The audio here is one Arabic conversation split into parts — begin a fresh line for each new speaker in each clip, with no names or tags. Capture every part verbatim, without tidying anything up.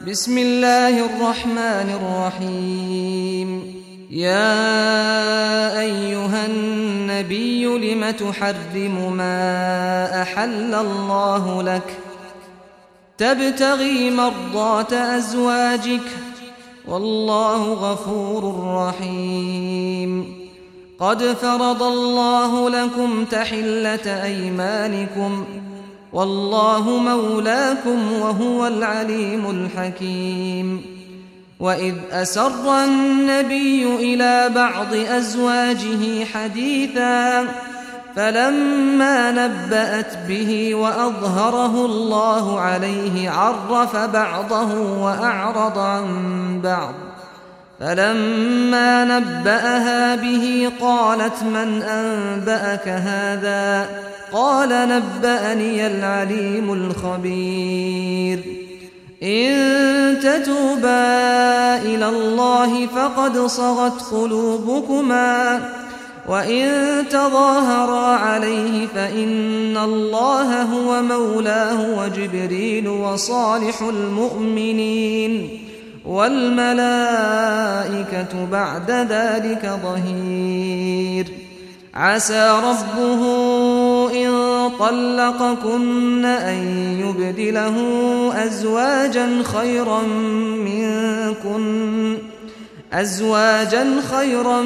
بسم الله الرحمن الرحيم. يا أيها النبي لم تحرم ما أحل الله لك تبتغي مرضات أزواجك والله غفور رحيم. قد فرض الله لكم تحلة أيمانكم والله مولاكم وهو العليم الحكيم. وإذ أسر النبي إلى بعض أزواجه حديثا فلما نبأت به وأظهره الله عليه عرف بعضه وأعرض عن بعض. فلما نبأها به قالت من أنبأك هذا؟ قال نبأني العليم الخبير. إن تتوبا إلى الله فقد صغت قلوبكما وإن تظاهرا عليه فإن الله هو مولاه وجبريل وصالح المؤمنين والملائكة بعد ذلك ظهير. عسى ربه إن طلقكن أن يبدله أزواجا خيرا منكن أزواجا خيرا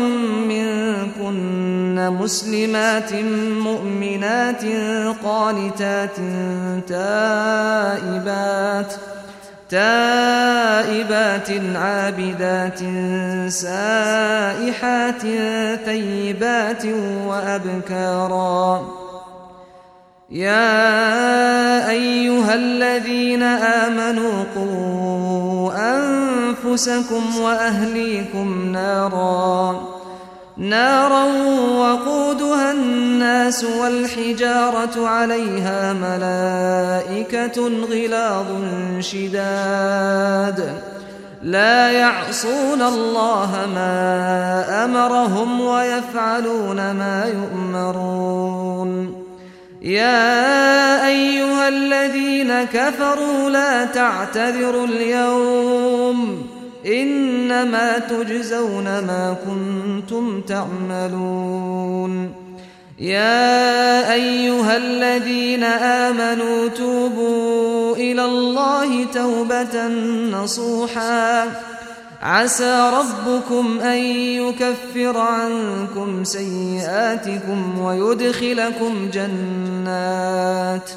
منكن مسلمات مؤمنات قانتات تائبات تائبات عابدات سائحات ثيبات وأبكارا. يا أيها الذين آمنوا قوا أنفسكم وأهليكم نارا نارا وقودها الناس والحجارة عليها ملائكة غلاظ شداد لا يعصون الله ما أمرهم ويفعلون ما يؤمرون. يا أيها الذين كفروا لا تعتذروا اليوم إنما تجزون ما كنتم تعملون. يا أيها الذين آمنوا توبوا إلى الله توبة نصوحا عسى ربكم أن يكفر عنكم سيئاتكم ويدخلكم جنات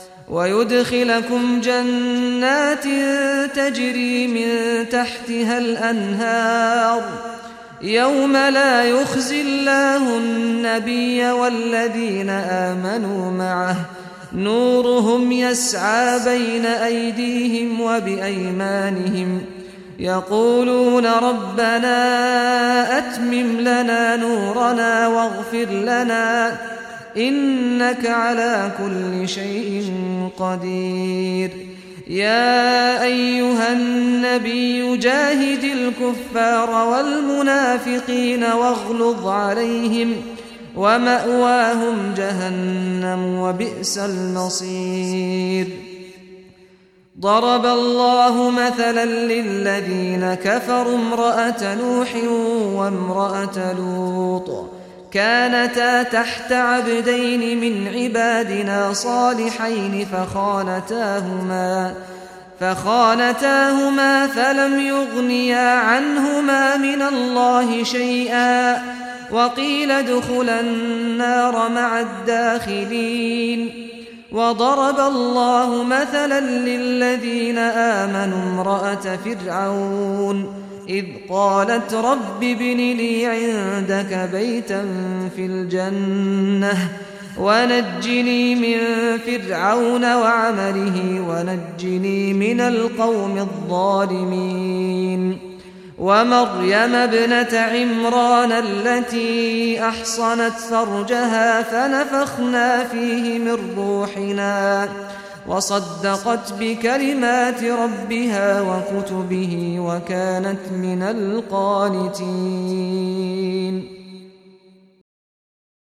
ويدخلكم جنات تجري من تحتها الأنهار يوم لا يخزي الله النبي والذين آمنوا معه نورهم يسعى بين أيديهم وبأيمانهم يقولون ربنا أتمم لنا نورنا واغفر لنا إنك على كل شيء قدير. يا أيها النبي جاهد الكفار والمنافقين واغلظ عليهم ومأواهم جهنم وبئس المصير. ضرب الله مثلا للذين كفروا امرأة نوح وامرأة لوط كانتا تحت عبدين من عبادنا صالحين فخانتاهما فخانتاهما فلم يغنيا عنهما من الله شيئا وقيل ادخلا النار مع الداخلين. وضرب الله مثلا للذين آمنوا امرأة فرعون إذ قالت رب ابن لي عندك بيتا في الجنة ونجني من فرعون وعمله ونجني من القوم الظالمين. ومريم ابنة عمران التي أحصنت فرجها فنفخنا فيه من روحنا وصدقت بكلمات ربها وكتبه وكانت من القانتين.